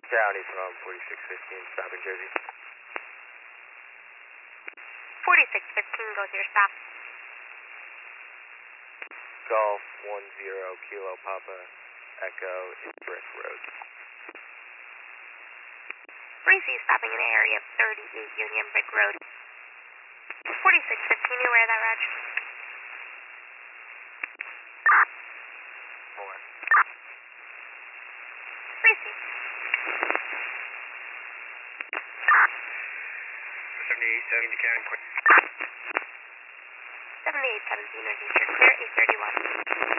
Downey from 4615, stopping Jersey. 4615 goes your stop. Golf 10 Kilo Papa Echo is Brick Road. Breezy stopping in the area of 38 Union Brick Road. 4615, you aware of that, Raj? 4. Breezy. 7817 to Karen Quick. 7817, reduce your clear 831.